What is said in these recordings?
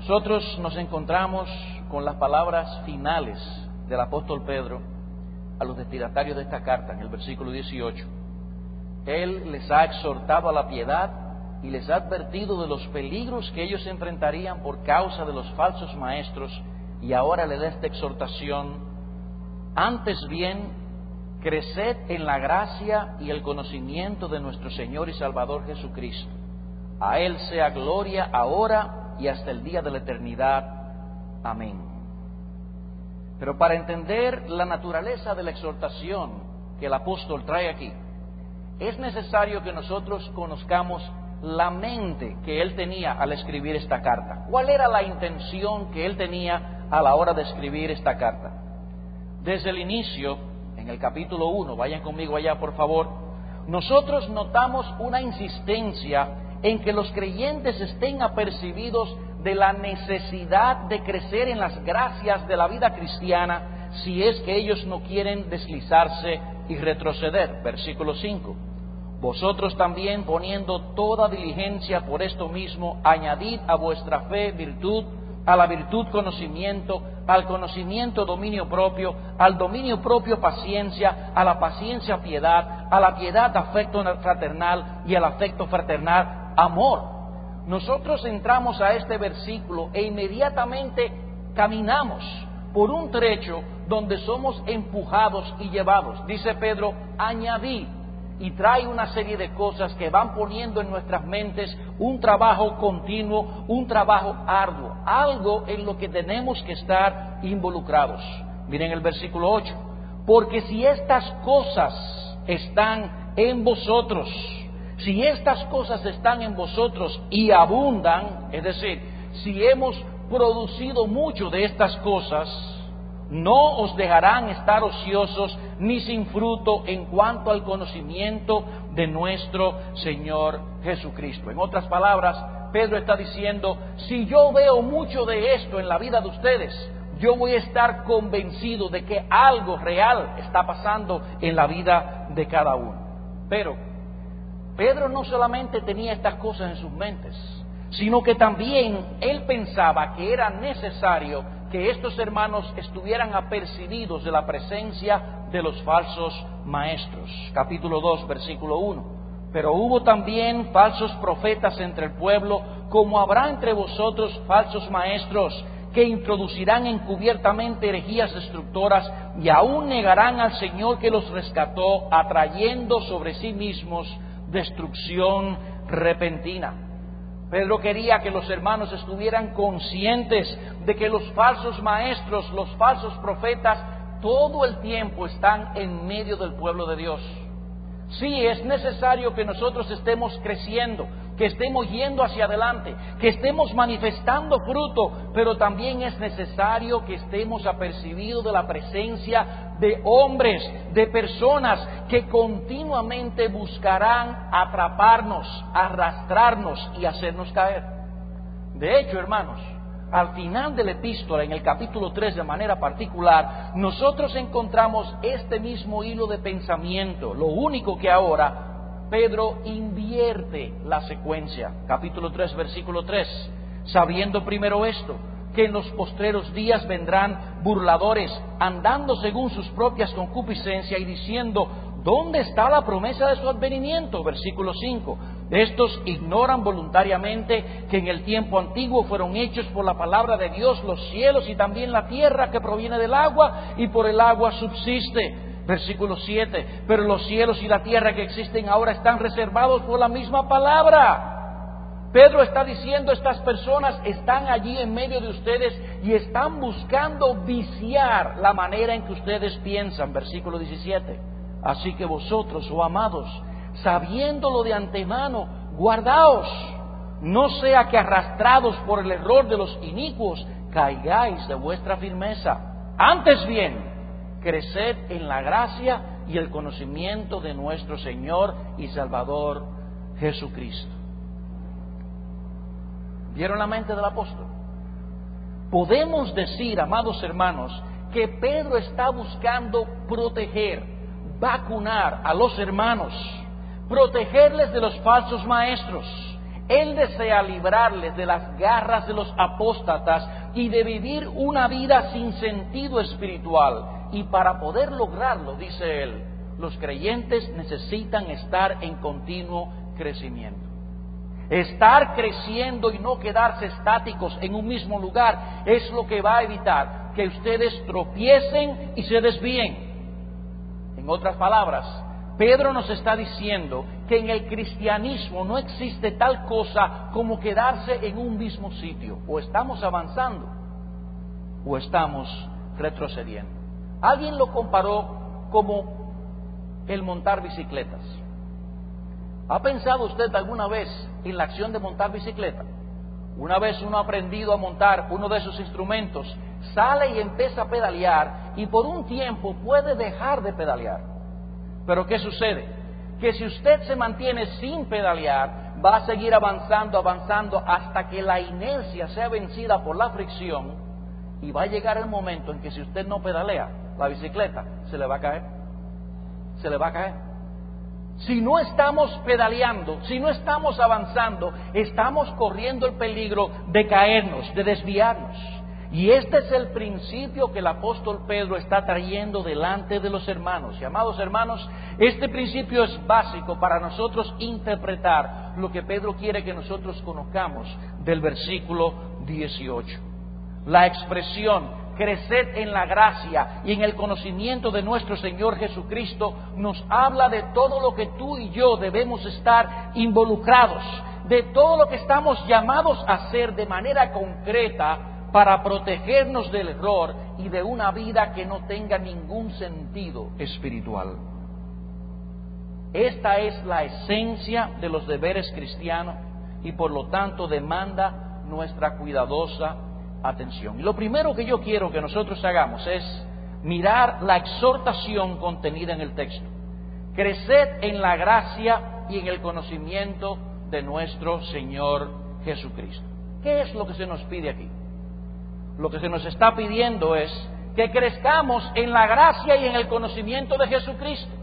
Nosotros nos encontramos con las palabras finales del apóstol Pedro a los destinatarios de esta carta, en el versículo 18. Él les ha exhortado a la piedad y les ha advertido de los peligros que ellos enfrentarían por causa de los falsos maestros, y ahora le da esta exhortación: antes bien, creced en la gracia y el conocimiento de nuestro Señor y Salvador Jesucristo. A Él sea gloria ahora y hasta el día de la eternidad. Amén. Pero para entender la naturaleza de la exhortación que el apóstol trae aquí, es necesario que nosotros conozcamos la mente que él tenía al escribir esta carta. ¿Cuál era la intención que él tenía a la hora de escribir esta carta? Desde el inicio, en el capítulo 1, vayan conmigo allá por favor, nosotros notamos una insistencia en que los creyentes estén apercibidos de la necesidad de crecer en las gracias de la vida cristiana si es que ellos no quieren deslizarse y retroceder. Versículo 5. Vosotros también, poniendo toda diligencia por esto mismo, añadid a vuestra fe virtud, a la virtud conocimiento, al conocimiento dominio propio, al dominio propio paciencia, a la paciencia piedad, a la piedad afecto fraternal y al afecto fraternal amor. Nosotros entramos a este versículo e inmediatamente caminamos por un trecho donde somos empujados y llevados. Dice Pedro, añadid, y trae una serie de cosas que van poniendo en nuestras mentes un trabajo continuo, un trabajo arduo, algo en lo que tenemos que estar involucrados. Miren el versículo 8, porque si estas cosas están en vosotros, si estas cosas están en vosotros y abundan, es decir, si hemos producido mucho de estas cosas, no os dejarán estar ociosos ni sin fruto en cuanto al conocimiento de nuestro Señor Jesucristo. En otras palabras, Pedro está diciendo, si yo veo mucho de esto en la vida de ustedes, yo voy a estar convencido de que algo real está pasando en la vida de cada uno. Pero Pedro no solamente tenía estas cosas en sus mentes, sino que también él pensaba que era necesario que estos hermanos estuvieran apercibidos de la presencia de los falsos maestros. Capítulo 2, versículo 1. Pero hubo también falsos profetas entre el pueblo, como habrá entre vosotros falsos maestros, que introducirán encubiertamente herejías destructoras y aún negarán al Señor que los rescató, atrayendo sobre sí mismos destrucción repentina. Pedro quería que los hermanos estuvieran conscientes de que los falsos maestros, los falsos profetas, todo el tiempo están en medio del pueblo de Dios. Sí, es necesario que nosotros estemos creciendo, que estemos yendo hacia adelante, que estemos manifestando fruto, pero también es necesario que estemos apercibidos de la presencia de hombres, de personas que continuamente buscarán atraparnos, arrastrarnos y hacernos caer. De hecho, hermanos, al final de la epístola, en el capítulo 3 de manera particular, nosotros encontramos este mismo hilo de pensamiento. Lo único que ahora Pedro invierte la secuencia. Capítulo 3, versículo 3. Sabiendo primero esto, que en los postreros días vendrán burladores, andando según sus propias concupiscencias y diciendo, ¿dónde está la promesa de su advenimiento? Versículo 5. Estos ignoran voluntariamente que en el tiempo antiguo fueron hechos por la palabra de Dios los cielos y también la tierra que proviene del agua y por el agua subsiste. Versículo 7. Pero los cielos y la tierra que existen ahora están reservados por la misma palabra. Pedro está diciendo, estas personas están allí en medio de ustedes y están buscando viciar la manera en que ustedes piensan. Versículo 17. Así que vosotros, oh amados, sabiéndolo de antemano, guardaos, no sea que arrastrados por el error de los inicuos, caigáis de vuestra firmeza. Antes bien, creced en la gracia y el conocimiento de nuestro Señor y Salvador Jesucristo. ¿Vieron la mente del apóstol? Podemos decir, amados hermanos, que Pedro está buscando proteger, vacunar a los hermanos, protegerles de los falsos maestros, Él desea librarles de las garras de los apóstatas y de vivir una vida sin sentido espiritual. Y para poder lograrlo, dice Él, los creyentes necesitan estar en continuo crecimiento. Estar creciendo y no quedarse estáticos en un mismo lugar es lo que va a evitar que ustedes tropiecen y se desvíen. En otras palabras, Pedro nos está diciendo que en el cristianismo no existe tal cosa como quedarse en un mismo sitio. O estamos avanzando o estamos retrocediendo. Alguien lo comparó como el montar bicicletas. ¿Ha pensado usted alguna vez en la acción de montar bicicleta? Una vez uno ha aprendido a montar uno de esos instrumentos, sale y empieza a pedalear y por un tiempo puede dejar de pedalear. Pero ¿qué sucede? Que si usted se mantiene sin pedalear, va a seguir avanzando hasta que la inercia sea vencida por la fricción y va a llegar el momento en que si usted no pedalea, la bicicleta se le va a caer. Se le va a caer. Si no estamos pedaleando, si no estamos avanzando, estamos corriendo el peligro de caernos, de desviarnos. Y este es el principio que el apóstol Pedro está trayendo delante de los hermanos. Y amados hermanos, este principio es básico para nosotros interpretar lo que Pedro quiere que nosotros conozcamos del versículo 18. La expresión creced en la gracia y en el conocimiento de nuestro Señor Jesucristo nos habla de todo lo que tú y yo debemos estar involucrados, de todo lo que estamos llamados a hacer de manera concreta para protegernos del error y de una vida que no tenga ningún sentido espiritual. Esta es la esencia de los deberes cristianos y por lo tanto demanda nuestra cuidadosa atención. Y lo primero que yo quiero que nosotros hagamos es mirar la exhortación contenida en el texto. Creced en la gracia y en el conocimiento de nuestro Señor Jesucristo. ¿Qué es lo que se nos pide aquí? Lo que se nos está pidiendo es que crezcamos en la gracia y en el conocimiento de Jesucristo.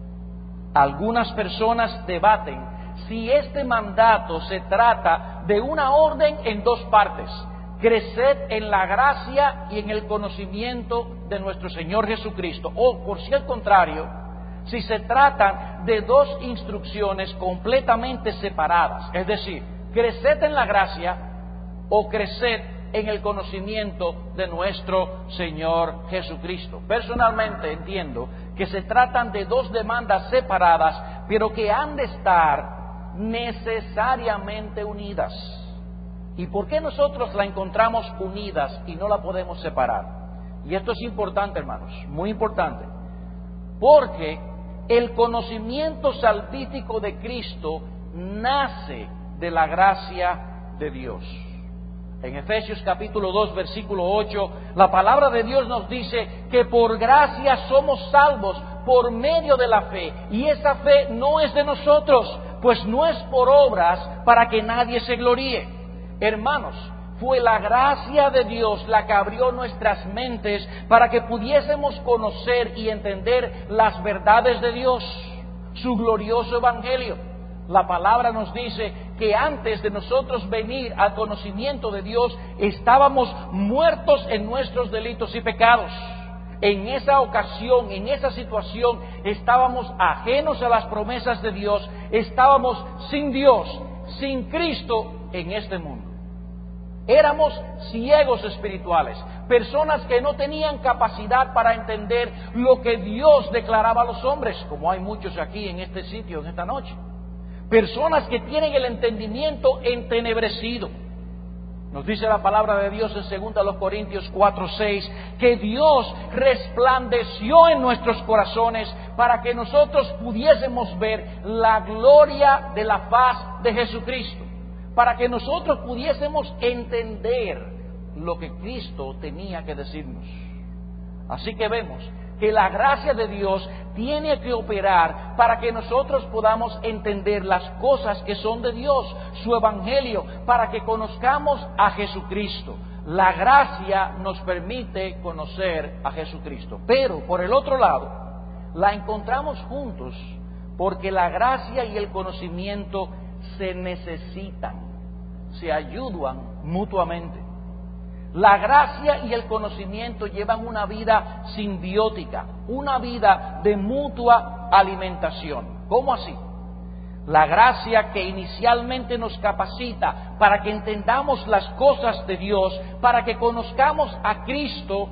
Algunas personas debaten si este mandato se trata de una orden en dos partes: creced en la gracia y en el conocimiento de nuestro Señor Jesucristo, o por si al contrario, si se tratan de dos instrucciones completamente separadas, es decir, creced en la gracia o creced en el conocimiento de nuestro Señor Jesucristo. Personalmente entiendo que se tratan de dos demandas separadas, pero que han de estar necesariamente unidas. ¿Y por qué nosotros la encontramos unidas y no la podemos separar? Y esto es importante, hermanos, muy importante, porque el conocimiento salvífico de Cristo nace de la gracia de Dios. En Efesios capítulo 2, versículo 8, la palabra de Dios nos dice que por gracia somos salvos por medio de la fe. Y esa fe no es de nosotros, pues no es por obras para que nadie se gloríe. Hermanos, fue la gracia de Dios la que abrió nuestras mentes para que pudiésemos conocer y entender las verdades de Dios, su glorioso evangelio. La palabra nos dice que antes de nosotros venir al conocimiento de Dios, estábamos muertos en nuestros delitos y pecados. En esa ocasión, en esa situación, estábamos ajenos a las promesas de Dios, estábamos sin Dios, sin Cristo en este mundo. Éramos ciegos espirituales, personas que no tenían capacidad para entender lo que Dios declaraba a los hombres, como hay muchos aquí en este sitio, en esta noche. Personas que tienen el entendimiento entenebrecido. Nos dice la palabra de Dios en 2 Corintios 4:6, que Dios resplandeció en nuestros corazones para que nosotros pudiésemos ver la gloria de la faz de Jesucristo, para que nosotros pudiésemos entender lo que Cristo tenía que decirnos. Así que vemos que la gracia de Dios tiene que operar para que nosotros podamos entender las cosas que son de Dios, su evangelio, para que conozcamos a Jesucristo. La gracia nos permite conocer a Jesucristo, pero por el otro lado, la encontramos juntos porque la gracia y el conocimiento se necesitan, se ayudan mutuamente. La gracia y el conocimiento llevan una vida simbiótica, una vida de mutua alimentación. ¿Cómo así? La gracia que inicialmente nos capacita para que entendamos las cosas de Dios, para que conozcamos a Cristo,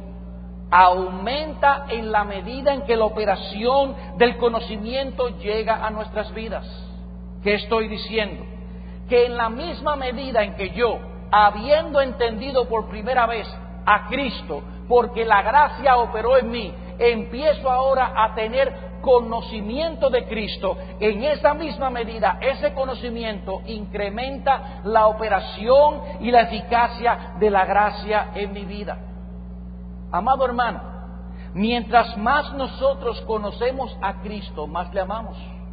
aumenta en la medida en que la operación del conocimiento llega a nuestras vidas. ¿Qué estoy diciendo? Que en la misma medida en que yo, habiendo entendido por primera vez a Cristo, porque la gracia operó en mí, empiezo ahora a tener conocimiento de Cristo, en esa misma medida ese conocimiento incrementa la operación y la eficacia de la gracia en mi vida. Amado hermano, mientras más nosotros conocemos a Cristo, más le amamos.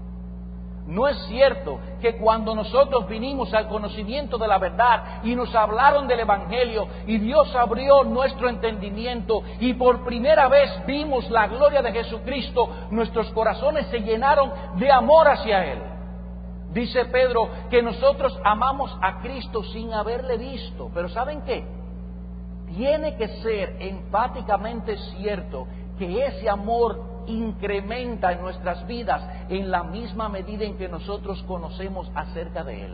No es cierto que cuando nosotros vinimos al conocimiento de la verdad y nos hablaron del Evangelio y Dios abrió nuestro entendimiento y por primera vez vimos la gloria de Jesucristo, nuestros corazones se llenaron de amor hacia Él. Dice Pedro que nosotros amamos a Cristo sin haberle visto, pero ¿saben qué? Tiene que ser enfáticamente cierto que ese amor incrementa en nuestras vidas en la misma medida en que nosotros conocemos acerca de Él.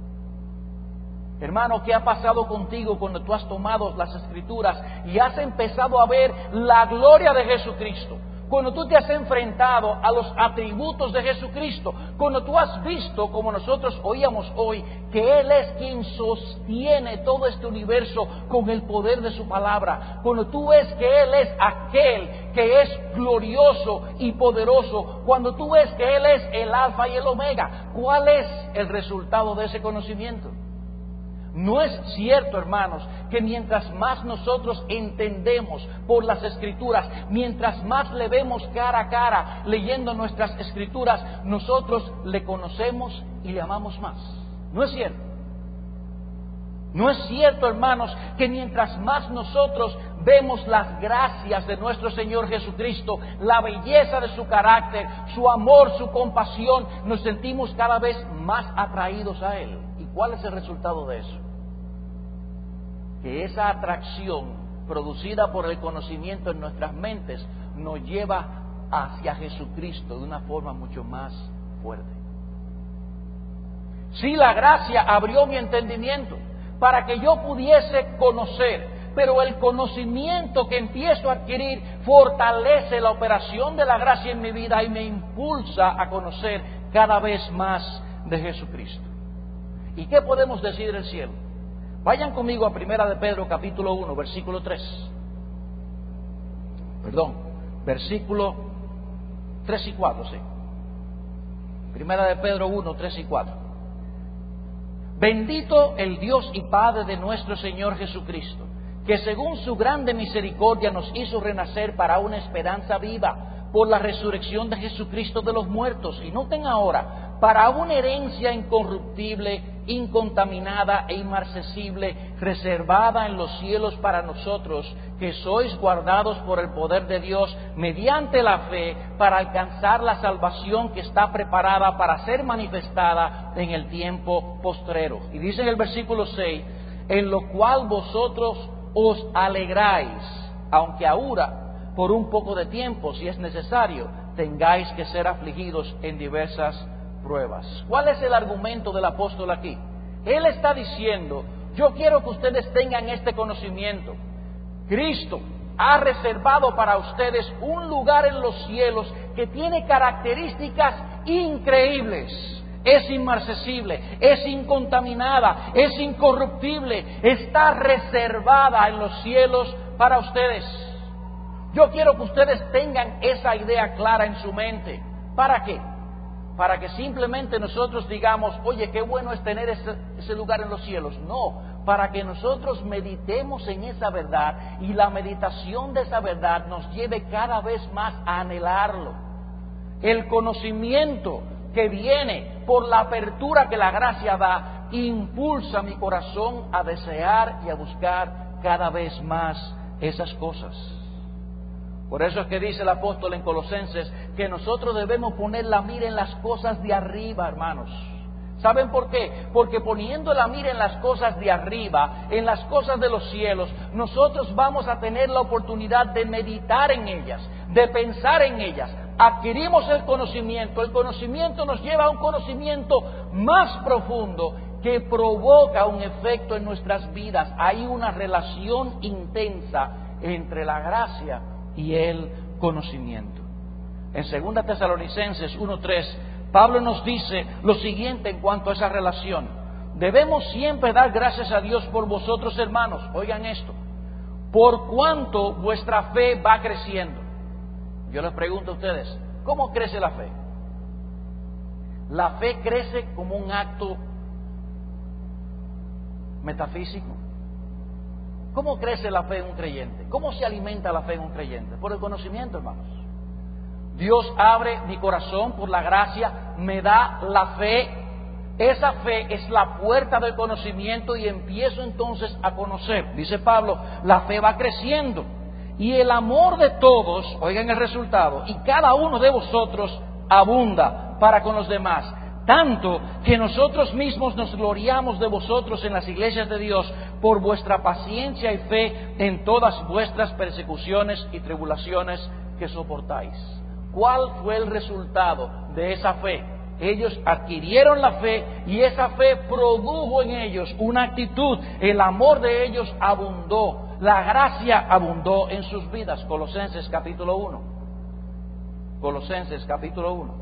Hermano, ¿qué ha pasado contigo cuando tú has tomado las Escrituras y has empezado a ver la gloria de Jesucristo? Cuando tú te has enfrentado a los atributos de Jesucristo, cuando tú has visto, como nosotros oíamos hoy, que Él es quien sostiene todo este universo con el poder de su palabra, cuando tú ves que Él es aquel que es glorioso y poderoso, cuando tú ves que Él es el alfa y el omega, ¿cuál es el resultado de ese conocimiento? No es cierto, hermanos, que mientras más nosotros entendemos por las Escrituras, mientras más le vemos cara a cara leyendo nuestras Escrituras, nosotros le conocemos y le amamos más. No es cierto. No es cierto, hermanos, que mientras más nosotros vemos las gracias de nuestro Señor Jesucristo, la belleza de su carácter, su amor, su compasión, nos sentimos cada vez más atraídos a Él. ¿Y cuál es el resultado de eso? Que esa atracción producida por el conocimiento en nuestras mentes nos lleva hacia Jesucristo de una forma mucho más fuerte. Sí, la gracia abrió mi entendimiento para que yo pudiese conocer, pero el conocimiento que empiezo a adquirir fortalece la operación de la gracia en mi vida y me impulsa a conocer cada vez más de Jesucristo. ¿Y qué podemos decir del cielo? Vayan conmigo a Primera de Pedro capítulo 1, versículo 3. Versículo 3 y 4, sí. Primera de Pedro 1, 3 y 4. Bendito el Dios y Padre de nuestro Señor Jesucristo, que según su grande misericordia nos hizo renacer para una esperanza viva por la resurrección de Jesucristo de los muertos. Y noten ahora, para una herencia incorruptible, incontaminada e inmarcesible, reservada en los cielos para nosotros, que sois guardados por el poder de Dios mediante la fe, para alcanzar la salvación que está preparada para ser manifestada en el tiempo postrero. Y dice en el versículo 6, en lo cual vosotros os alegráis, aunque ahora, por un poco de tiempo, si es necesario, tengáis que ser afligidos en diversas pruebas. ¿Cuál es el argumento del apóstol aquí? Él está diciendo, yo quiero que ustedes tengan este conocimiento. Cristo ha reservado para ustedes un lugar en los cielos que tiene características increíbles. Es inmarcesible, es incontaminada, es incorruptible, está reservada en los cielos para ustedes. Yo quiero que ustedes tengan esa idea clara en su mente. ¿Para qué? Para que simplemente nosotros digamos, oye, qué bueno es tener ese lugar en los cielos. No, para que nosotros meditemos en esa verdad y la meditación de esa verdad nos lleve cada vez más a anhelarlo. El conocimiento que viene por la apertura que la gracia da, impulsa mi corazón a desear y a buscar cada vez más esas cosas. Por eso es que dice el apóstol en Colosenses que nosotros debemos poner la mira en las cosas de arriba, hermanos. ¿Saben por qué? Porque poniendo la mira en las cosas de arriba, en las cosas de los cielos, nosotros vamos a tener la oportunidad de meditar en ellas, de pensar en ellas. Adquirimos el conocimiento nos lleva a un conocimiento más profundo que provoca un efecto en nuestras vidas. Hay una relación intensa entre la gracia y el conocimiento. En 2 Tesalonicenses 1:3, Pablo nos dice lo siguiente en cuanto a esa relación: debemos siempre dar gracias a Dios por vosotros, hermanos. Oigan esto: por cuanto vuestra fe va creciendo. Yo les pregunto a ustedes, ¿cómo crece la fe? La fe crece como un acto metafísico. ¿Cómo crece la fe en un creyente? ¿Cómo se alimenta la fe en un creyente? Por el conocimiento, hermanos. Dios abre mi corazón por la gracia, me da la fe. Esa fe es la puerta del conocimiento y empiezo entonces a conocer. Dice Pablo, la fe va creciendo y el amor de todos, oigan el resultado, y cada uno de vosotros abunda para con los demás, tanto que nosotros mismos nos gloriamos de vosotros en las iglesias de Dios por vuestra paciencia y fe en todas vuestras persecuciones y tribulaciones que soportáis. ¿Cuál fue el resultado de esa fe? Ellos adquirieron la fe y esa fe produjo en ellos una actitud. El amor de ellos abundó, la gracia abundó en sus vidas. Colosenses capítulo 1. Colosenses capítulo 1.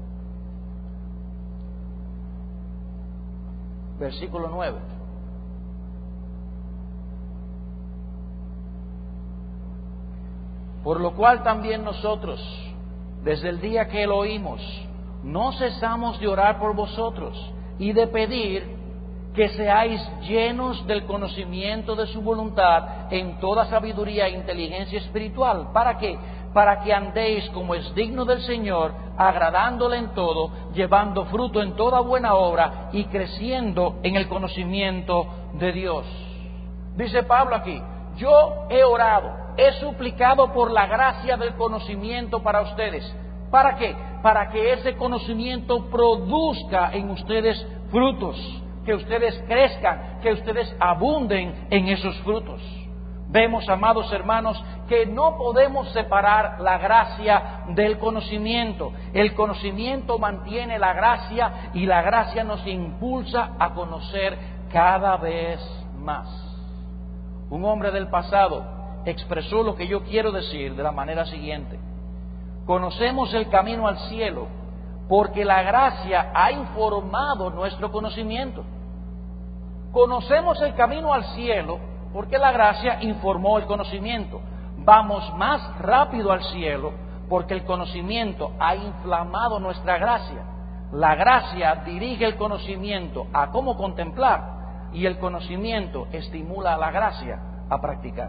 Versículo 9. Por lo cual también nosotros, desde el día que lo oímos, no cesamos de orar por vosotros y de pedir que seáis llenos del conocimiento de su voluntad en toda sabiduría e inteligencia espiritual. ¿Para qué? Para que andéis como es digno del Señor, agradándole en todo, llevando fruto en toda buena obra y creciendo en el conocimiento de Dios. Dice Pablo aquí, yo he orado, he suplicado por la gracia del conocimiento para ustedes. ¿Para qué? Para que ese conocimiento produzca en ustedes frutos, que ustedes crezcan, que ustedes abunden en esos frutos. Vemos, amados hermanos, que no podemos separar la gracia del conocimiento. El conocimiento mantiene la gracia y la gracia nos impulsa a conocer cada vez más. Un hombre del pasado expresó lo que yo quiero decir de la manera siguiente: conocemos el camino al cielo porque la gracia ha informado nuestro conocimiento. Conocemos el camino al cielo porque la gracia informó el conocimiento. Vamos más rápido al cielo porque el conocimiento ha inflamado nuestra gracia. La gracia dirige el conocimiento a cómo contemplar y el conocimiento estimula a la gracia a practicar.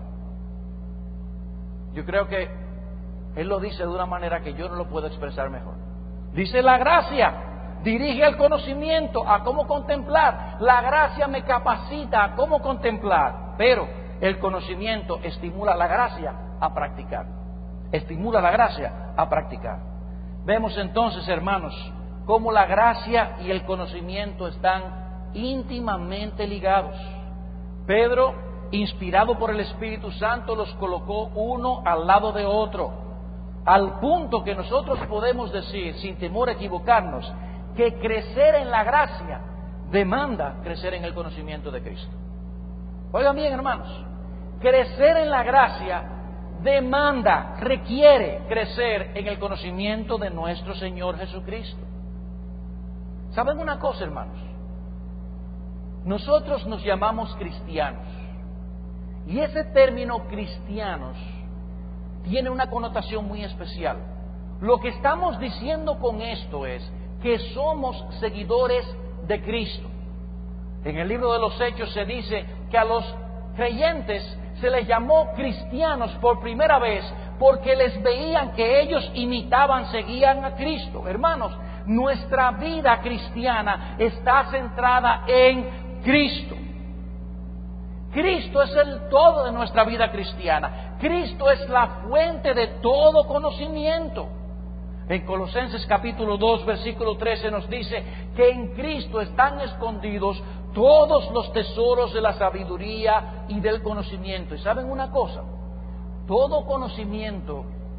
Yo creo que él lo dice de una manera que yo no lo puedo expresar mejor. Dice, la gracia dirige el conocimiento a cómo contemplar. La gracia me capacita a cómo contemplar, pero el conocimiento estimula la gracia a practicar. Estimula la gracia a practicar. Vemos entonces, hermanos, cómo la gracia y el conocimiento están íntimamente ligados. Pedro, inspirado por el Espíritu Santo, los colocó uno al lado de otro, al punto que nosotros podemos decir, sin temor a equivocarnos, que crecer en la gracia demanda crecer en el conocimiento de Cristo. Oigan bien, hermanos, crecer en la gracia demanda, requiere crecer en el conocimiento de nuestro Señor Jesucristo. ¿Saben una cosa, hermanos? Nosotros nos llamamos cristianos y ese término cristianos tiene una connotación muy especial. Lo que estamos diciendo con esto es que somos seguidores de Cristo. En el libro de los Hechos se dice que a los creyentes se les llamó cristianos por primera vez porque les veían que ellos imitaban, seguían a Cristo. Hermanos, nuestra vida cristiana está centrada en Cristo. Cristo es el todo de nuestra vida cristiana. Cristo es la fuente de todo conocimiento. En Colosenses capítulo 2, versículo 13 nos dice que en Cristo están escondidos todos los tesoros de la sabiduría y del conocimiento. ¿Y saben una cosa? Todo conocimiento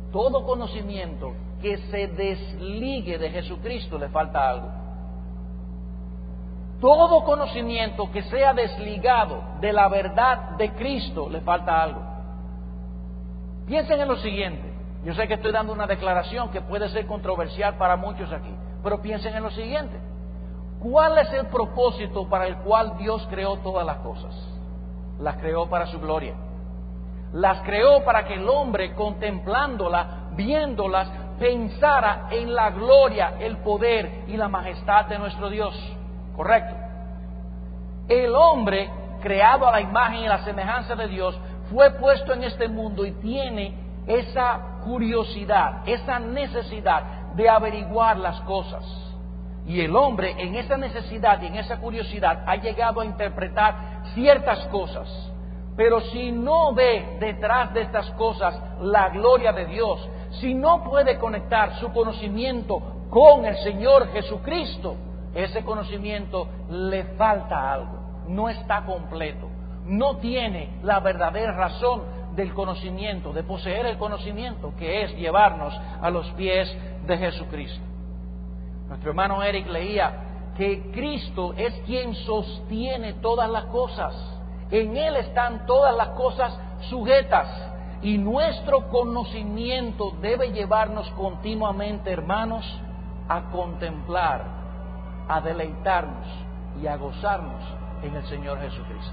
que se desligue de Jesucristo le falta algo. Todo conocimiento que sea desligado de la verdad de Cristo le falta algo. Piensen en lo siguiente. Yo sé que estoy dando una declaración que puede ser controversial para muchos aquí, pero piensen en lo siguiente. ¿Cuál es el propósito para el cual Dios creó todas las cosas? Las creó para su gloria. Las creó para que el hombre, contemplándolas, viéndolas, pensara en la gloria, el poder y la majestad de nuestro Dios. ¿Correcto? El hombre, creado a la imagen y la semejanza de Dios, fue puesto en este mundo y tiene esa curiosidad, esa necesidad de averiguar las cosas. Y el hombre, en esa necesidad y en esa curiosidad, ha llegado a interpretar ciertas cosas. Pero si no ve detrás de estas cosas la gloria de Dios, si no puede conectar su conocimiento con el Señor Jesucristo, ese conocimiento le falta algo, no está completo, no tiene la verdadera razón del conocimiento, de poseer el conocimiento, que es llevarnos a los pies de Jesucristo. Nuestro hermano Eric leía que Cristo es quien sostiene todas las cosas. En Él están todas las cosas sujetas. Y nuestro conocimiento debe llevarnos continuamente, hermanos, a contemplar, a deleitarnos y a gozarnos en el Señor Jesucristo.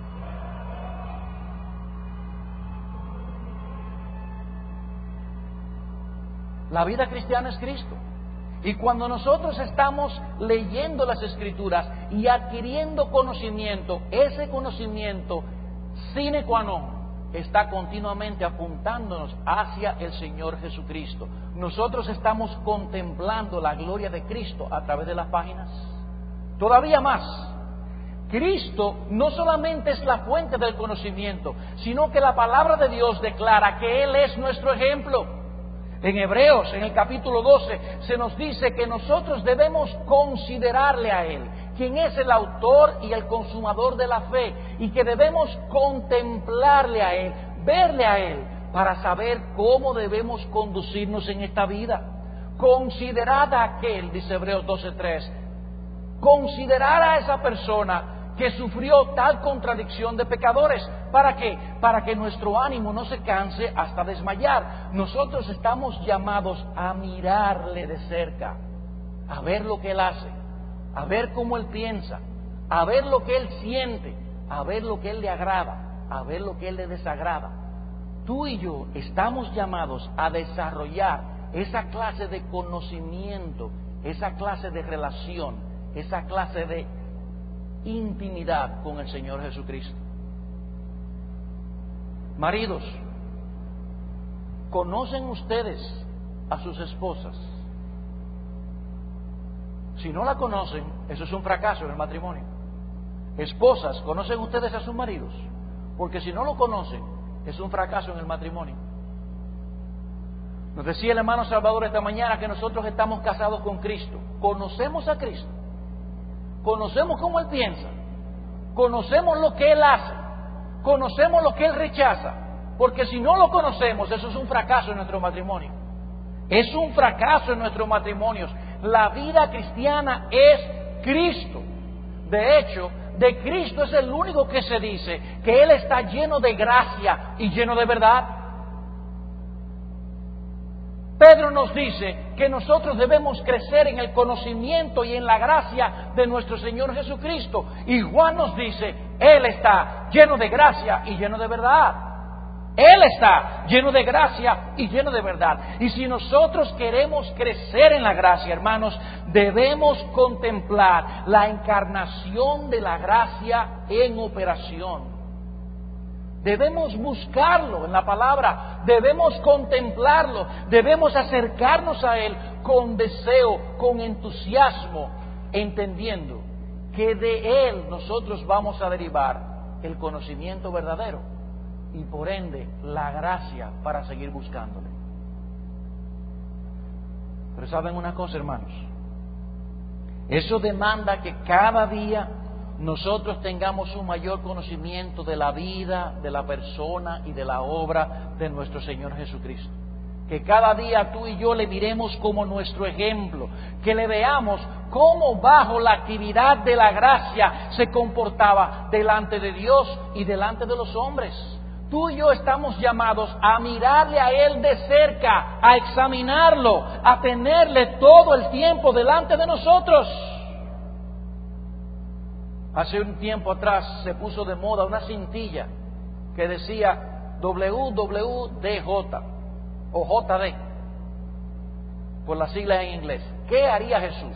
La vida cristiana es Cristo. Y cuando nosotros estamos leyendo las Escrituras y adquiriendo conocimiento, ese conocimiento sine qua non está continuamente apuntándonos hacia el Señor Jesucristo. Nosotros estamos contemplando la gloria de Cristo a través de las páginas. Todavía más, Cristo no solamente es la fuente del conocimiento, sino que la palabra de Dios declara que Él es nuestro ejemplo. En Hebreos, en el capítulo 12, se nos dice que nosotros debemos considerarle a Él, quien es el autor y el consumador de la fe, y que debemos contemplarle a Él, verle a Él, para saber cómo debemos conducirnos en esta vida. Considerad a aquel, dice Hebreos 12:3, considerar a esa persona que sufrió tal contradicción de pecadores. ¿Para qué? Para que nuestro ánimo no se canse hasta desmayar. Nosotros estamos llamados a mirarle de cerca, a ver lo que Él hace, a ver cómo Él piensa, a ver lo que Él siente, a ver lo que Él le agrada, a ver lo que Él le desagrada. Tú y yo estamos llamados a desarrollar esa clase de conocimiento, esa clase de relación, esa clase de intimidad con el Señor Jesucristo. Maridos, ¿conocen ustedes a sus esposas? Si no la conocen, eso es un fracaso en el matrimonio. Esposas, ¿conocen ustedes a sus maridos? Porque si no lo conocen, es un fracaso en el matrimonio. Nos decía el hermano Salvador esta mañana que nosotros estamos casados con Cristo. ¿Conocemos a Cristo? Conocemos cómo Él piensa, conocemos lo que Él hace, conocemos lo que Él rechaza, porque si no lo conocemos, eso es un fracaso en nuestro matrimonio. Es un fracaso en nuestros matrimonios. La vida cristiana es Cristo. De hecho, de Cristo es el único que se dice que Él está lleno de gracia y lleno de verdad. Pedro nos dice que nosotros debemos crecer en el conocimiento y en la gracia de nuestro Señor Jesucristo. Y Juan nos dice, Él está lleno de gracia y lleno de verdad. Él está lleno de gracia y lleno de verdad. Y si nosotros queremos crecer en la gracia, hermanos, debemos contemplar la encarnación de la gracia en operación. Debemos buscarlo en la palabra, debemos contemplarlo, debemos acercarnos a Él con deseo, con entusiasmo, entendiendo que de Él nosotros vamos a derivar el conocimiento verdadero y por ende la gracia para seguir buscándole. Pero ¿saben una cosa, hermanos? Eso demanda que cada día nosotros tengamos un mayor conocimiento de la vida, de la persona y de la obra de nuestro Señor Jesucristo. Que cada día tú y yo le miremos como nuestro ejemplo, que le veamos cómo bajo la actividad de la gracia se comportaba delante de Dios y delante de los hombres. Tú y yo estamos llamados a mirarle a Él de cerca, a examinarlo, a tenerle todo el tiempo delante de nosotros. Hace un tiempo atrás se puso de moda una cintilla que decía WWDJ o JD, por las siglas en inglés. ¿Qué haría Jesús?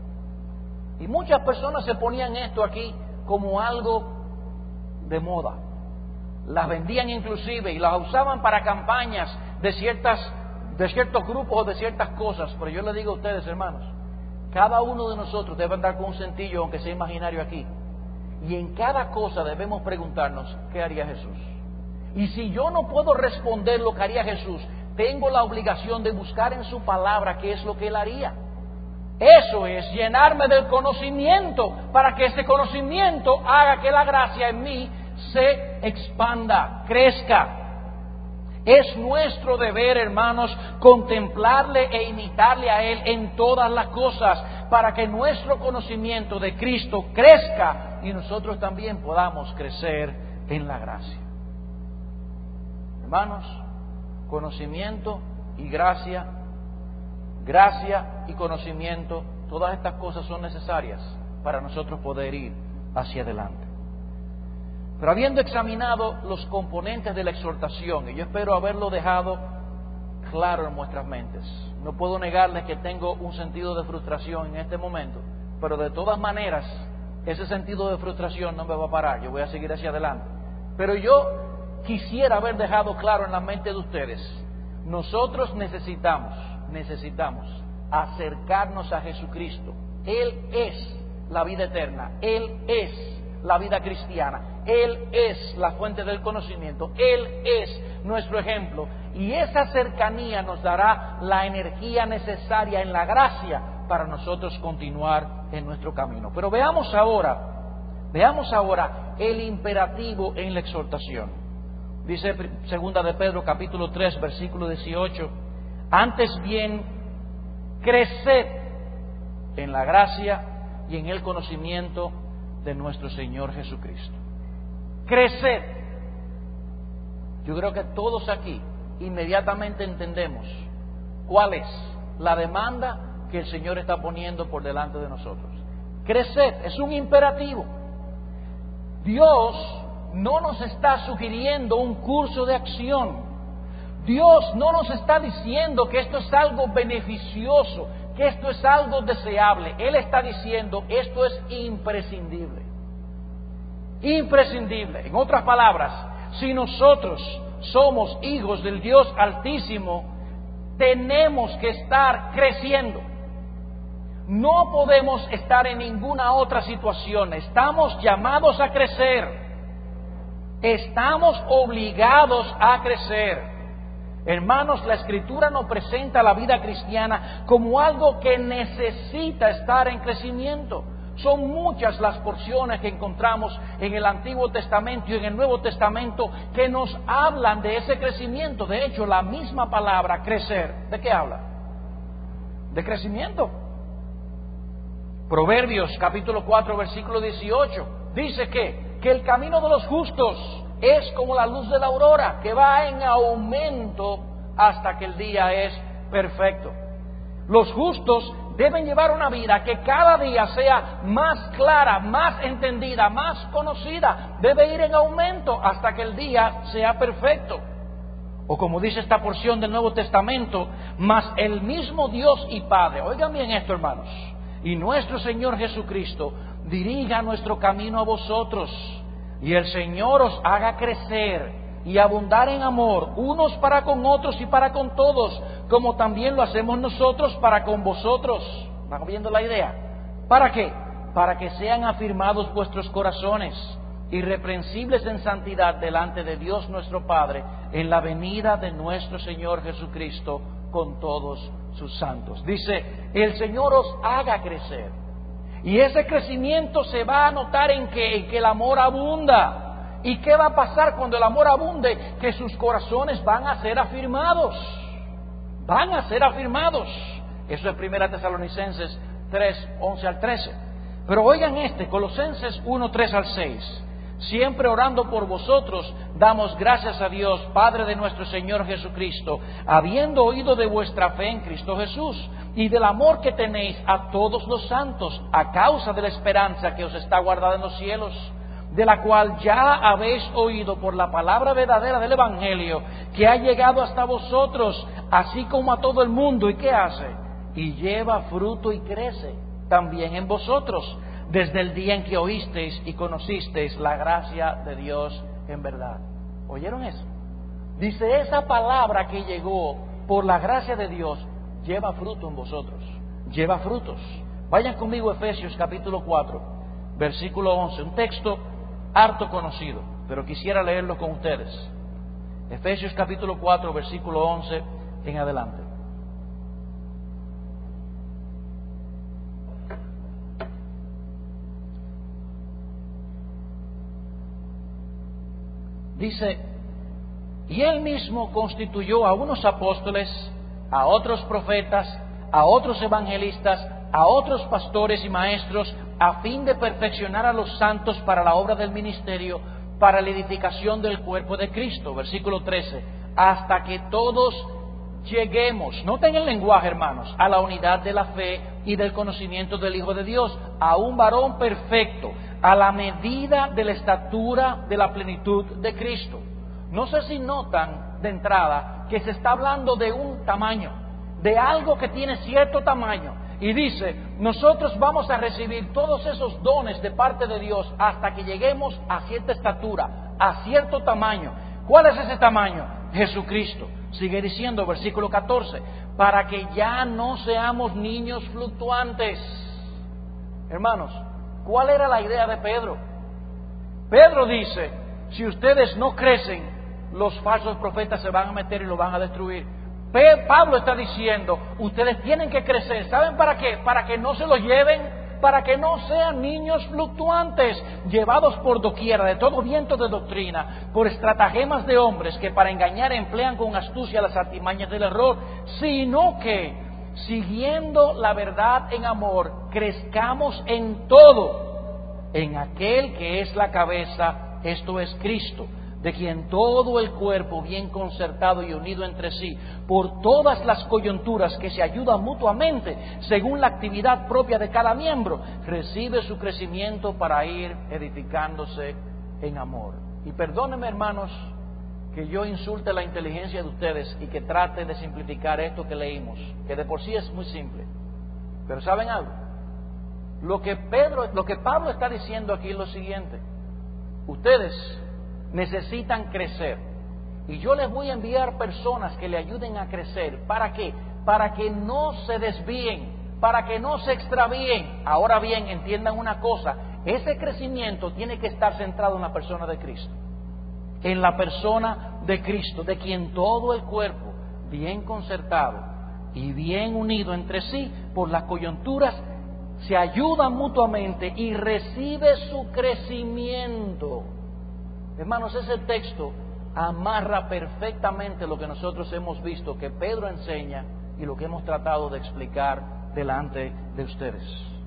Y muchas personas se ponían esto aquí como algo de moda. Las vendían inclusive y las usaban para campañas de ciertos grupos o de ciertas cosas. Pero yo les digo a ustedes, hermanos, cada uno de nosotros debe andar con un cintillo, aunque sea imaginario aquí. Y en cada cosa debemos preguntarnos, ¿qué haría Jesús? Y si yo no puedo responder lo que haría Jesús, tengo la obligación de buscar en su palabra qué es lo que Él haría. Eso es llenarme del conocimiento, para que ese conocimiento haga que la gracia en mí se expanda, crezca. Es nuestro deber, hermanos, contemplarle e imitarle a Él en todas las cosas, para que nuestro conocimiento de Cristo crezca y nosotros también podamos crecer en la gracia. Hermanos, conocimiento y gracia, gracia y conocimiento, todas estas cosas son necesarias para nosotros poder ir hacia adelante. Pero habiendo examinado los componentes de la exhortación, y yo espero haberlo dejado claro en vuestras mentes, no puedo negarles que tengo un sentido de frustración en este momento, pero de todas maneras, ese sentido de frustración no me va a parar, yo voy a seguir hacia adelante. Pero yo quisiera haber dejado claro en la mente de ustedes, nosotros necesitamos acercarnos a Jesucristo. Él es la vida eterna, Él es la vida cristiana, Él es la fuente del conocimiento, Él es nuestro ejemplo, y esa cercanía nos dará la energía necesaria en la gracia para nosotros continuar en nuestro camino. Pero veamos ahora el imperativo en la exhortación. Dice segunda de Pedro capítulo 3 versículo 18, antes bien creced en la gracia y en el conocimiento de nuestro Señor Jesucristo. Creced. Yo creo que todos aquí inmediatamente entendemos cuál es la demanda que el Señor está poniendo por delante de nosotros. Creced, es un imperativo. Dios no nos está sugiriendo un curso de acción. Dios no nos está diciendo que esto es algo beneficioso, que esto es algo deseable. Él está diciendo, esto es imprescindible. Imprescindible. En otras palabras, si nosotros somos hijos del Dios Altísimo, tenemos que estar creciendo. No podemos estar en ninguna otra situación. Estamos llamados a crecer. Estamos obligados a crecer. Hermanos, la Escritura nos presenta la vida cristiana como algo que necesita estar en crecimiento. Son muchas las porciones que encontramos en el Antiguo Testamento y en el Nuevo Testamento que nos hablan de ese crecimiento. De hecho, la misma palabra crecer, ¿de qué habla? De crecimiento. Proverbios capítulo 4 versículo 18 dice que el camino de los justos es como la luz de la aurora, que va en aumento hasta que el día es perfecto. Los justos deben llevar una vida que cada día sea más clara, más entendida, más conocida. Debe ir en aumento hasta que el día sea perfecto. O como dice esta porción del Nuevo Testamento, mas el mismo Dios y Padre, oigan bien esto, hermanos, y nuestro Señor Jesucristo dirija nuestro camino a vosotros, y el Señor os haga crecer y abundar en amor, unos para con otros y para con todos, como también lo hacemos nosotros para con vosotros. ¿Van viendo la idea? ¿Para qué? Para que sean afirmados vuestros corazones, irreprensibles en santidad delante de Dios nuestro Padre, en la venida de nuestro Señor Jesucristo con todos sus santos. Dice, el Señor os haga crecer. Y ese crecimiento se va a notar en que el amor abunda. ¿Y qué va a pasar cuando el amor abunde? Que sus corazones van a ser afirmados. Van a ser afirmados. Eso es 1 Tesalonicenses 3, 11 al 13. Pero oigan Colosenses 1, 3 al 6. Siempre orando por vosotros, damos gracias a Dios, Padre de nuestro Señor Jesucristo, habiendo oído de vuestra fe en Cristo Jesús y del amor que tenéis a todos los santos, a causa de la esperanza que os está guardada en los cielos, de la cual ya habéis oído por la palabra verdadera del Evangelio, que ha llegado hasta vosotros, así como a todo el mundo. ¿Y qué hace? Y lleva fruto y crece también en vosotros, desde el día en que oísteis y conocisteis la gracia de Dios en verdad. ¿Oyeron eso? Dice, esa palabra que llegó por la gracia de Dios lleva fruto en vosotros, lleva frutos. Vayan conmigo a Efesios capítulo 4, versículo 11, un texto harto conocido, pero quisiera leerlo con ustedes. Efesios capítulo 4, versículo 11 en adelante. Dice, y Él mismo constituyó a unos apóstoles, a otros profetas, a otros evangelistas, a otros pastores y maestros, a fin de perfeccionar a los santos para la obra del ministerio, para la edificación del cuerpo de Cristo. Versículo 13, hasta que todos lleguemos, noten el lenguaje, hermanos, a la unidad de la fe y del conocimiento del Hijo de Dios, a un varón perfecto, a la medida de la estatura de la plenitud de Cristo. No sé si notan de entrada que se está hablando de un tamaño, de algo que tiene cierto tamaño. Y dice, nosotros vamos a recibir todos esos dones de parte de Dios hasta que lleguemos a cierta estatura, a cierto tamaño. ¿Cuál es ese tamaño? Jesucristo. Sigue diciendo, versículo 14, para que ya no seamos niños fluctuantes. Hermanos, ¿cuál era la idea de Pedro? Pedro dice, si ustedes no crecen, los falsos profetas se van a meter y lo van a destruir. Pablo está diciendo, ustedes tienen que crecer. ¿Saben para qué? Para que no se los lleven, para que no sean niños fluctuantes, llevados por doquiera de todo viento de doctrina, por estratagemas de hombres que para engañar emplean con astucia las artimañas del error, sino que, siguiendo la verdad en amor, crezcamos en todo, en aquel que es la cabeza, esto es Cristo, de quien todo el cuerpo, bien concertado y unido entre sí, por todas las coyunturas que se ayudan mutuamente, según la actividad propia de cada miembro, recibe su crecimiento para ir edificándose en amor. Y perdónenme, hermanos, que yo insulte la inteligencia de ustedes y que trate de simplificar esto que leímos, que de por sí es muy simple. Pero ¿saben algo? Lo que Pablo está diciendo aquí es lo siguiente: ustedes necesitan crecer, y yo les voy a enviar personas que le ayuden a crecer. ¿Para qué? Para que no se desvíen, para que no se extravíen. Ahora bien, entiendan una cosa: ese crecimiento tiene que estar centrado en la persona de Cristo, en la persona de Cristo, de quien todo el cuerpo, bien concertado y bien unido entre sí por las coyunturas, se ayudan mutuamente y recibe su crecimiento. Hermanos, ese texto amarra perfectamente lo que nosotros hemos visto que Pedro enseña y lo que hemos tratado de explicar delante de ustedes.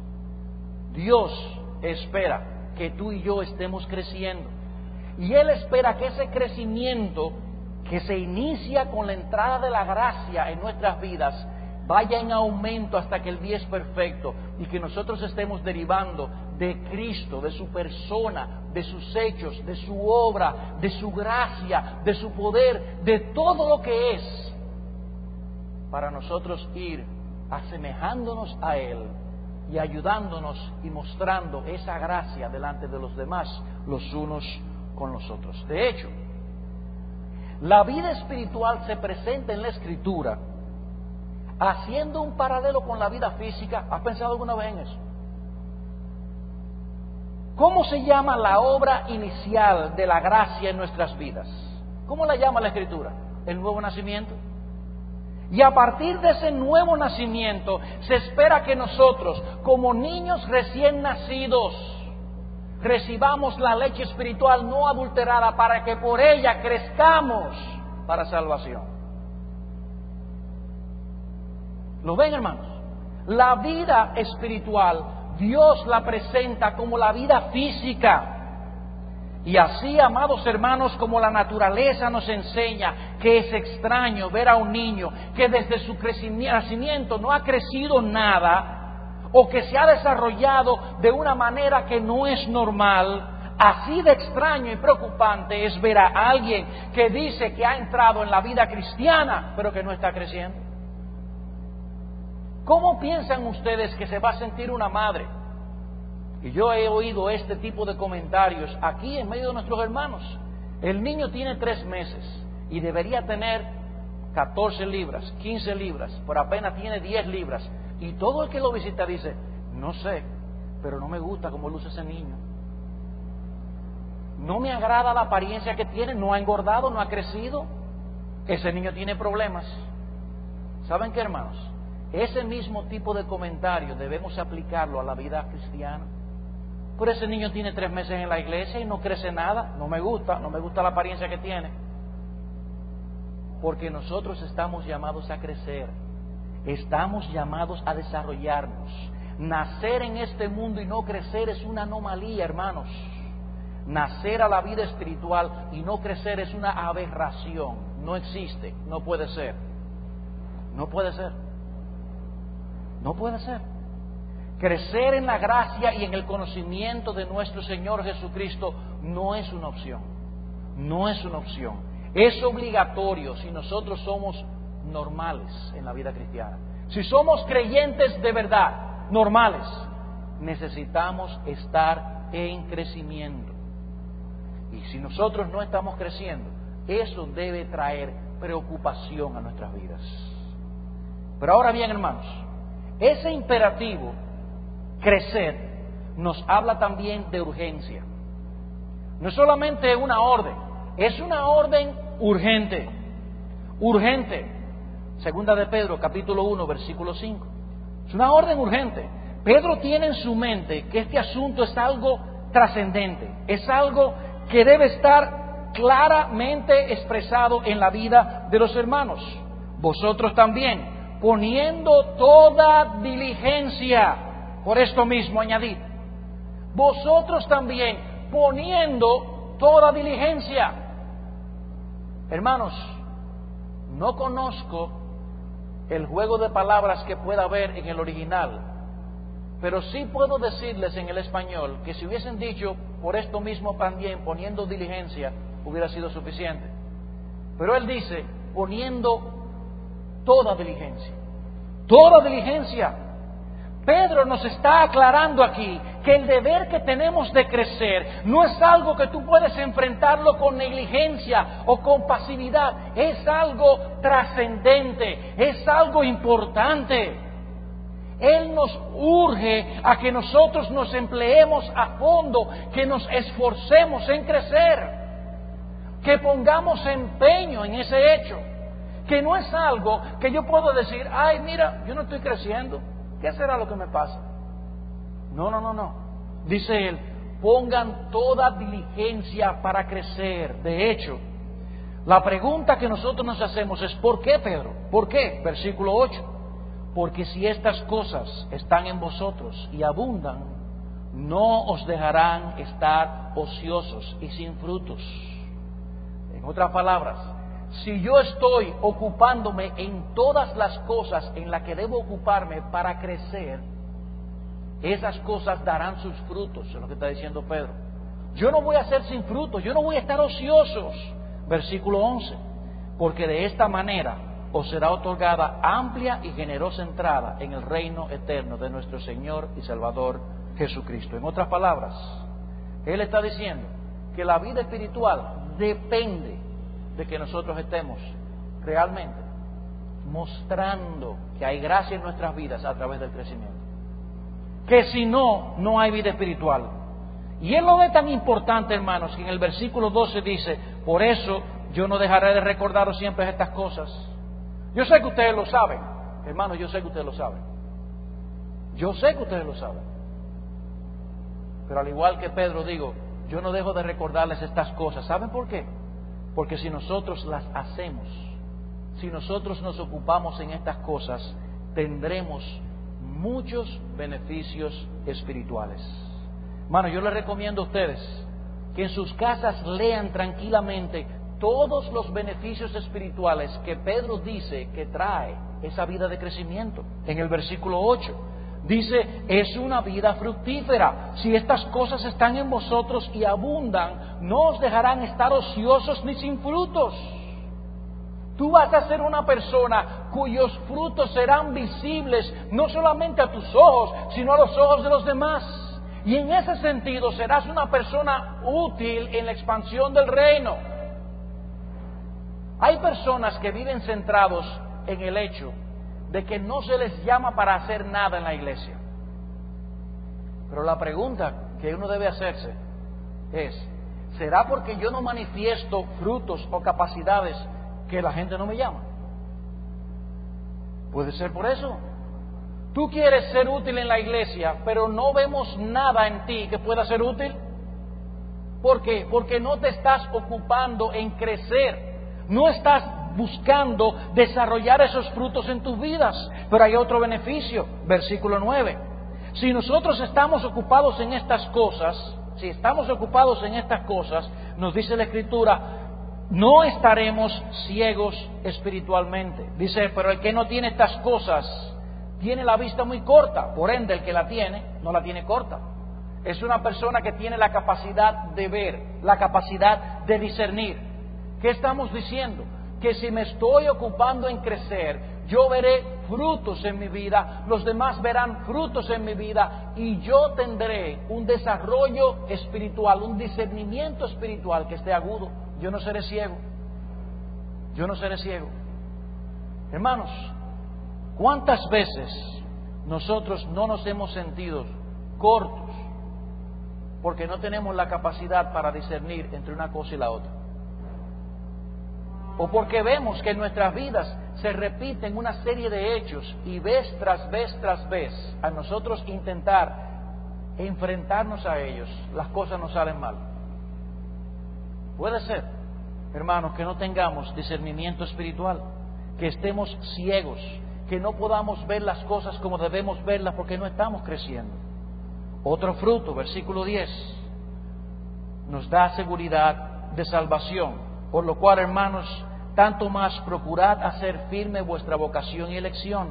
Dios espera que tú y yo estemos creciendo, y Él espera que ese crecimiento que se inicia con la entrada de la gracia en nuestras vidas vaya en aumento hasta que el día es perfecto y que nosotros estemos derivando de Cristo, de su persona, de sus hechos, de su obra, de su gracia, de su poder, de todo lo que es, para nosotros ir asemejándonos a Él y ayudándonos y mostrando esa gracia delante de los demás, los unos con los otros. De hecho, la vida espiritual se presenta en la Escritura haciendo un paralelo con la vida física. ¿Has pensado alguna vez en eso? ¿Cómo se llama la obra inicial de la gracia en nuestras vidas? ¿Cómo la llama la Escritura? El nuevo nacimiento. Y a partir de ese nuevo nacimiento se espera que nosotros, como niños recién nacidos, recibamos la leche espiritual no adulterada para que por ella crezcamos para salvación. ¿Lo ven, hermanos? La vida espiritual Dios la presenta como la vida física. Y así, amados hermanos, como la naturaleza nos enseña que es extraño ver a un niño que desde su nacimiento no ha crecido nada, o que se ha desarrollado de una manera que no es normal, así de extraño y preocupante es ver a alguien que dice que ha entrado en la vida cristiana, pero que no está creciendo. ¿Cómo piensan ustedes que se va a sentir una madre? Y yo he oído este tipo de comentarios aquí en medio de nuestros hermanos. El niño tiene 3 meses y debería tener 14 libras, 15 libras, pero apenas tiene 10 libras. Y todo el que lo visita dice, no sé, pero no me gusta cómo luce ese niño. No me agrada la apariencia que tiene, no ha engordado, no ha crecido. Ese niño tiene problemas. ¿Saben qué, hermanos? Ese mismo tipo de comentario debemos aplicarlo a la vida cristiana. Pero ese niño tiene 3 meses en la iglesia y no crece nada. No me gusta la apariencia que tiene. Porque nosotros estamos llamados a crecer. Estamos llamados a desarrollarnos. Nacer en este mundo y no crecer es una anomalía, hermanos. Nacer a la vida espiritual y no crecer es una aberración. No existe, no puede ser. No puede ser. No puede ser. Crecer en la gracia y en el conocimiento de nuestro Señor Jesucristo no es una opción. No es una opción. Es obligatorio si nosotros somos normales en la vida cristiana. Si somos creyentes de verdad, normales, necesitamos estar en crecimiento. Y si nosotros no estamos creciendo, eso debe traer preocupación a nuestras vidas. Pero ahora bien, hermanos, ese imperativo, crecer, nos habla también de urgencia. No es solamente una orden, es una orden urgente. Urgente. Segunda de Pedro, capítulo 1, versículo 5. Es una orden urgente. Pedro tiene en su mente que este asunto es algo trascendente, es algo que debe estar claramente expresado en la vida de los hermanos. Vosotros también, poniendo toda diligencia, por esto mismo añadid, vosotros también, poniendo toda diligencia. Hermanos, no conozco el juego de palabras que pueda haber en el original, pero sí puedo decirles en el español que si hubiesen dicho por esto mismo también, poniendo diligencia, hubiera sido suficiente. Pero él dice, poniendo toda diligencia. Toda diligencia. Pedro nos está aclarando aquí que el deber que tenemos de crecer no es algo que tú puedes enfrentarlo con negligencia o con pasividad. Es algo trascendente, es algo importante. Él nos urge a que nosotros nos empleemos a fondo, que nos esforcemos en crecer, que pongamos empeño en ese hecho, que no es algo que yo puedo decir, ay, mira, yo no estoy creciendo, ¿qué será lo que me pasa? No. Dice él, pongan toda diligencia para crecer. De hecho, la pregunta que nosotros nos hacemos es, ¿por qué, Pedro? ¿Por qué? Versículo 8. Porque si estas cosas están en vosotros y abundan, no os dejarán estar ociosos y sin frutos. En otras palabras, si yo estoy ocupándome en todas las cosas en las que debo ocuparme para crecer, esas cosas darán sus frutos, es lo que está diciendo Pedro. Yo no voy a ser sin frutos, yo no voy a estar ociosos. Versículo 11, porque de esta manera os será otorgada amplia y generosa entrada en el reino eterno de nuestro Señor y Salvador Jesucristo. En otras palabras, Él está diciendo que la vida espiritual depende de que nosotros estemos realmente mostrando que hay gracia en nuestras vidas a través del crecimiento. Que si no, no hay vida espiritual. Y Él lo ve tan importante, hermanos, que en el versículo 12 dice, por eso yo no dejaré de recordaros siempre estas cosas, Yo sé que ustedes lo saben, hermanos, yo sé que ustedes lo saben. Yo sé que ustedes lo saben. Pero al igual que Pedro digo, yo no dejo de recordarles estas cosas. ¿Saben por qué? Porque si nosotros las hacemos, si nosotros nos ocupamos en estas cosas, tendremos muchos beneficios espirituales. Hermano, yo les recomiendo a ustedes que en sus casas lean tranquilamente todos los beneficios espirituales que Pedro dice que trae esa vida de crecimiento. En el versículo 8 dice, es una vida fructífera. Si estas cosas están en vosotros y abundan, no os dejarán estar ociosos ni sin frutos. Tú vas a ser una persona cuyos frutos serán visibles no solamente a tus ojos, sino a los ojos de los demás. Y en ese sentido serás una persona útil en la expansión del reino. Hay personas que viven centrados en el hecho de que no se les llama para hacer nada en la iglesia. Pero la pregunta que uno debe hacerse es, ¿será porque yo no manifiesto frutos o capacidades que la gente no me llama? Puede ser por eso. Tú quieres ser útil en la iglesia, pero no vemos nada en ti que pueda ser útil. ¿Por qué? Porque no te estás ocupando en crecer. No estás buscando desarrollar esos frutos en tus vidas. Pero hay otro beneficio, versículo 9. Si nosotros estamos ocupados en estas cosas, nos dice la Escritura, no estaremos ciegos espiritualmente. Dice, pero el que no tiene estas cosas tiene la vista muy corta. Por ende, el que la tiene, no la tiene corta. Es una persona que tiene la capacidad de ver, la capacidad de discernir. ¿Qué estamos diciendo? Que si me estoy ocupando en crecer, yo veré frutos en mi vida, los demás verán frutos en mi vida y yo tendré un desarrollo espiritual, un discernimiento espiritual que esté agudo. Yo no seré ciego. Yo no seré ciego. Hermanos, ¿cuántas veces nosotros no nos hemos sentido cortos porque no tenemos la capacidad para discernir entre una cosa y la otra? O porque vemos que en nuestras vidas se repiten una serie de hechos y vez tras vez tras vez, a nosotros intentar enfrentarnos a ellos, las cosas nos salen mal. Puede ser, hermanos, que no tengamos discernimiento espiritual, que estemos ciegos, que no podamos ver las cosas como debemos verlas porque no estamos creciendo. Otro fruto, versículo 10, nos da seguridad de salvación. Por lo cual, hermanos, tanto más procurad hacer firme vuestra vocación y elección.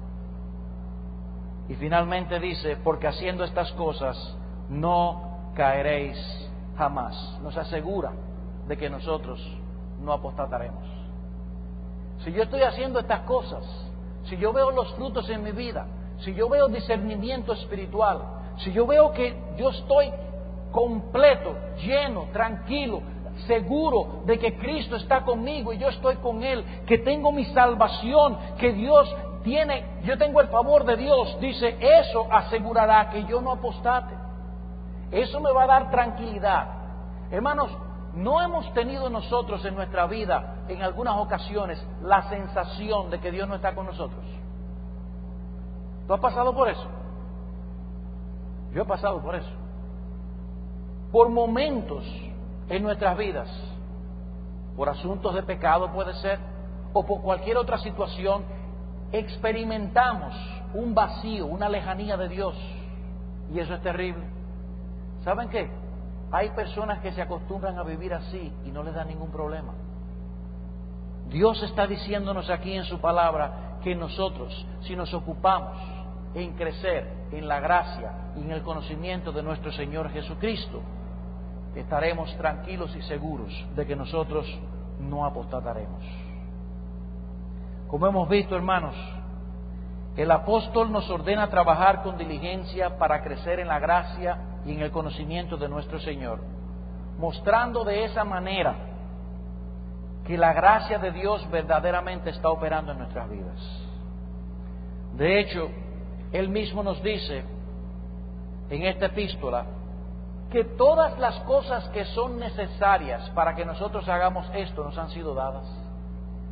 Y finalmente dice, porque haciendo estas cosas no caeréis jamás. Nos asegura de que nosotros no apostataremos. Si yo estoy haciendo estas cosas, si yo veo los frutos en mi vida, si yo veo discernimiento espiritual, si yo veo que yo estoy completo, lleno, tranquilo, seguro de que Cristo está conmigo y yo estoy con Él, que tengo mi salvación, que Dios tiene, yo tengo el favor de Dios, dice, eso asegurará que yo no apostate. Eso me va a dar tranquilidad. Hermanos, ¿no hemos tenido nosotros en nuestra vida, en algunas ocasiones, la sensación de que Dios no está con nosotros? ¿Tú has pasado por eso? Yo he pasado por eso. Por momentos en nuestras vidas, por asuntos de pecado puede ser, o por cualquier otra situación, experimentamos un vacío, una lejanía de Dios, y eso es terrible. ¿Saben qué? Hay personas que se acostumbran a vivir así y no les da ningún problema. Dios está diciéndonos aquí en su palabra que nosotros, si nos ocupamos en crecer en la gracia y en el conocimiento de nuestro Señor Jesucristo, estaremos tranquilos y seguros de que nosotros no apostataremos. Como hemos visto, hermanos, el apóstol nos ordena trabajar con diligencia para crecer en la gracia y en el conocimiento de nuestro Señor, mostrando de esa manera que la gracia de Dios verdaderamente está operando en nuestras vidas. De hecho, Él mismo nos dice en esta epístola que todas las cosas que son necesarias para que nosotros hagamos esto nos han sido dadas.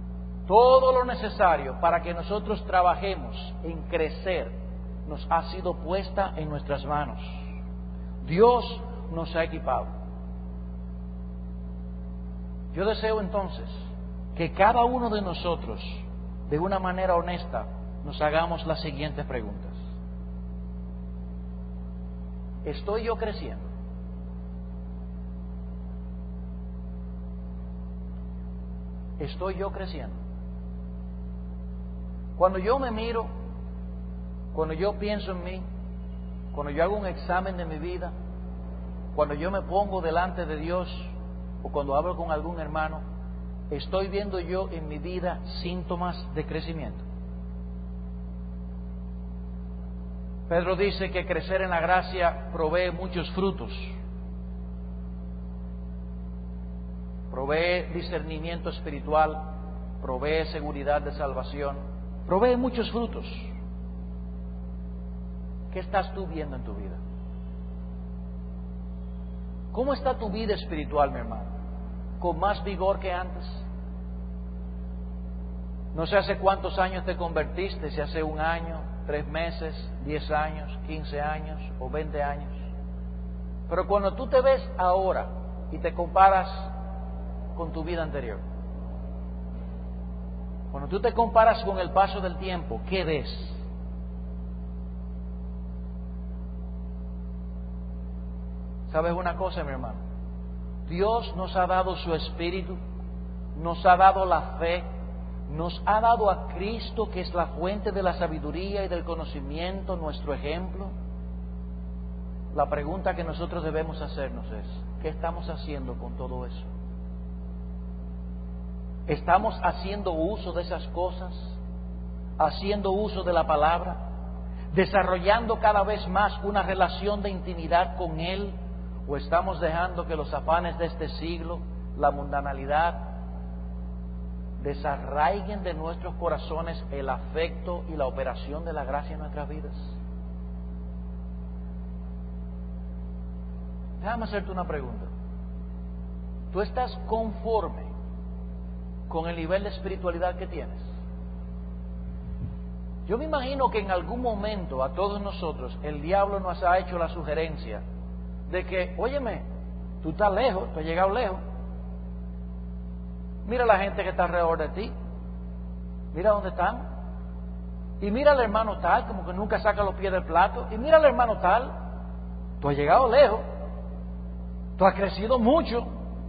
Todo lo necesario para que nosotros trabajemos en crecer nos ha sido puesta en nuestras manos. Dios nos ha equipado. Yo deseo entonces que cada uno de nosotros, de una manera honesta, nos hagamos las siguientes preguntas. ¿Estoy yo creciendo? ¿Estoy yo creciendo? Cuando yo me miro, cuando yo pienso en mí, cuando yo hago un examen de mi vida, cuando yo me pongo delante de Dios o cuando hablo con algún hermano, ¿estoy viendo yo en mi vida síntomas de crecimiento? Pedro dice que crecer en la gracia provee muchos frutos. Provee discernimiento espiritual, provee seguridad de salvación, provee muchos frutos. ¿Qué estás tú viendo en tu vida? ¿Cómo está tu vida espiritual, mi hermano? ¿Con más vigor que antes? No sé hace cuántos años te convertiste, si hace 1 año, 3 meses, 10 años, 15 años o 20 años. Pero cuando tú te ves ahora y te comparas con tu vida anterior, cuando tú te comparas con el paso del tiempo, ¿qué ves? ¿Sabes una cosa, mi hermano? Dios nos ha dado su Espíritu, nos ha dado la fe, nos ha dado a Cristo, que es la fuente de la sabiduría y del conocimiento, nuestro ejemplo. La pregunta que nosotros debemos hacernos es, ¿qué estamos haciendo con todo eso? ¿Estamos haciendo uso de esas cosas? ¿Haciendo uso de la palabra? ¿Desarrollando cada vez más una relación de intimidad con Él? ¿O estamos dejando que los afanes de este siglo, la mundanalidad, desarraiguen de nuestros corazones el afecto y la operación de la gracia en nuestras vidas? Déjame hacerte una pregunta. ¿Tú estás conforme con el nivel de espiritualidad que tienes? Yo me imagino que en algún momento a todos nosotros el diablo nos ha hecho la sugerencia de que, óyeme, tú estás lejos, tú has llegado lejos. Mira la gente que está alrededor de ti. Mira dónde están. Y mira al hermano tal, como que nunca saca los pies del plato. Y mira al hermano tal. Tú has llegado lejos. Tú has crecido mucho.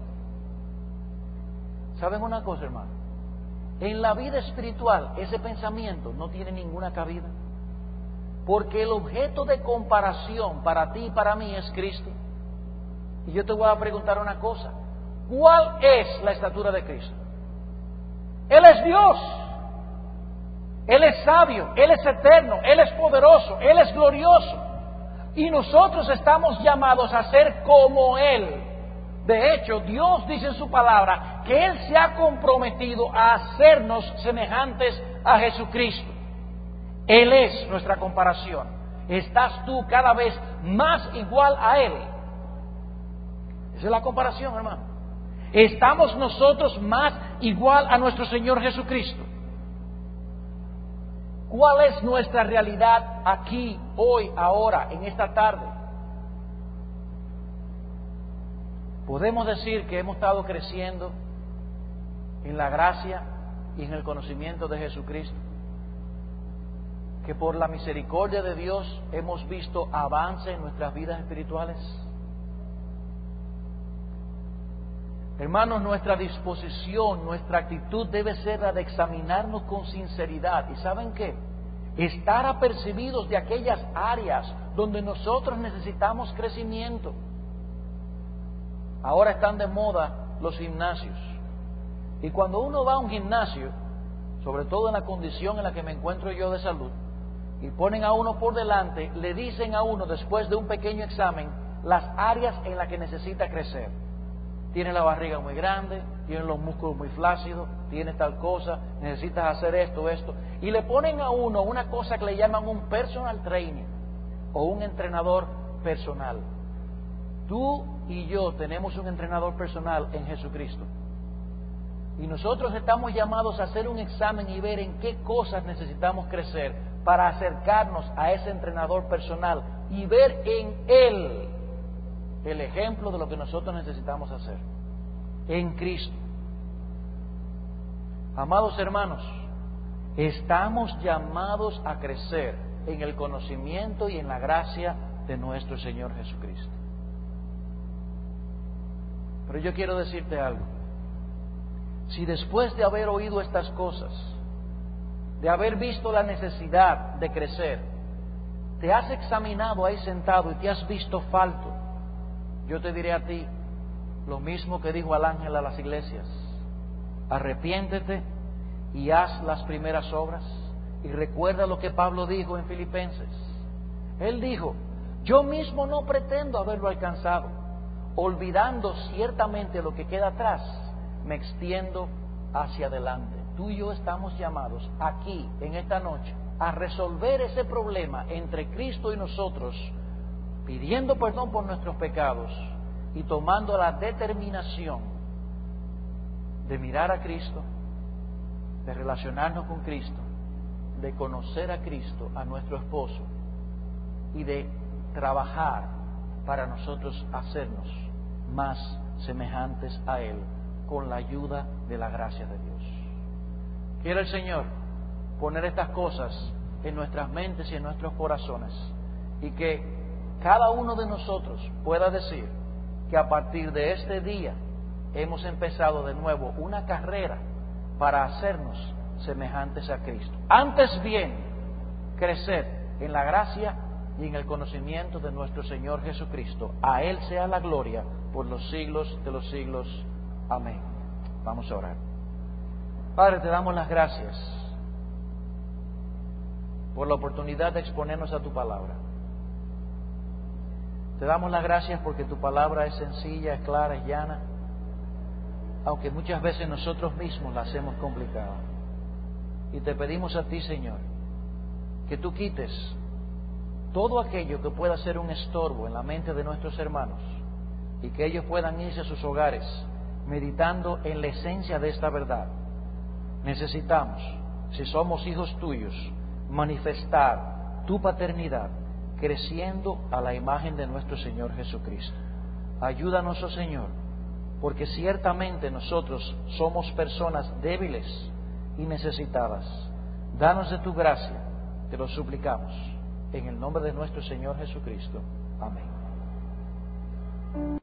¿Saben una cosa, hermano? En la vida espiritual ese pensamiento no tiene ninguna cabida. Porque el objeto de comparación para ti y para mí es Cristo. Y yo te voy a preguntar una cosa. ¿Cuál es la estatura de Cristo? Él es Dios. Él es sabio, Él es eterno, Él es poderoso, Él es glorioso. Y nosotros estamos llamados a ser como Él. De hecho, Dios dice en su palabra que Él se ha comprometido a hacernos semejantes a Jesucristo. Él es nuestra comparación. ¿Estás tú cada vez más igual a Él? Esa es la comparación, hermano. ¿Estamos nosotros más igual a nuestro Señor Jesucristo? ¿Cuál es nuestra realidad aquí, hoy, ahora, en esta tarde? Podemos decir que hemos estado creciendo en la gracia y en el conocimiento de Jesucristo, que por la misericordia de Dios hemos visto avance en nuestras vidas espirituales. Hermanos, nuestra disposición, nuestra actitud debe ser la de examinarnos con sinceridad. ¿Y saben qué? Estar apercibidos de aquellas áreas donde nosotros necesitamos crecimiento. Ahora están de moda los gimnasios. Y cuando uno va a un gimnasio, sobre todo en la condición en la que me encuentro yo de salud, y ponen a uno por delante, le dicen a uno después de un pequeño examen las áreas en las que necesita crecer. Tiene la barriga muy grande, tiene los músculos muy flácidos, tiene tal cosa, necesitas hacer esto. Y le ponen a uno una cosa que le llaman un personal trainer o un entrenador personal. Tú y yo tenemos un entrenador personal en Jesucristo. Y nosotros estamos llamados a hacer un examen y ver en qué cosas necesitamos crecer para acercarnos a ese entrenador personal y ver en él el ejemplo de lo que nosotros necesitamos hacer. En Cristo. Amados hermanos, estamos llamados a crecer en el conocimiento y en la gracia de nuestro Señor Jesucristo. Pero yo quiero decirte algo. Si después de haber oído estas cosas, de haber visto la necesidad de crecer, te has examinado ahí sentado y te has visto falto, yo te diré a ti lo mismo que dijo al ángel a las iglesias: arrepiéntete y haz las primeras obras. Y recuerda lo que Pablo dijo en Filipenses. Él dijo: yo mismo no pretendo haberlo alcanzado, olvidando ciertamente lo que queda atrás, me extiendo hacia adelante. Tú y yo estamos llamados aquí, en esta noche, a resolver ese problema entre Cristo y nosotros, pidiendo perdón por nuestros pecados y tomando la determinación de mirar a Cristo, de relacionarnos con Cristo, de conocer a Cristo, a nuestro esposo, y de trabajar para nosotros hacernos más semejantes a Él con la ayuda de la gracia de Dios. Quiere el Señor poner estas cosas en nuestras mentes y en nuestros corazones, y que cada uno de nosotros pueda decir que a partir de este día hemos empezado de nuevo una carrera para hacernos semejantes a Cristo. Antes bien, crecer en la gracia y en el conocimiento de nuestro Señor Jesucristo. A Él sea la gloria por los siglos de los siglos. Amén. Vamos a orar. Padre, te damos las gracias por la oportunidad de exponernos a tu palabra. Te damos las gracias porque tu palabra es sencilla, es clara, es llana, aunque muchas veces nosotros mismos la hacemos complicada. Y te pedimos a ti, Señor, que tú quites todo aquello que pueda ser un estorbo en la mente de nuestros hermanos, y que ellos puedan irse a sus hogares meditando en la esencia de esta verdad. Necesitamos, si somos hijos tuyos, manifestar tu paternidad, creciendo a la imagen de nuestro Señor Jesucristo. Ayúdanos, oh Señor, porque ciertamente nosotros somos personas débiles y necesitadas. Danos de tu gracia, te lo suplicamos, en el nombre de nuestro Señor Jesucristo. Amén.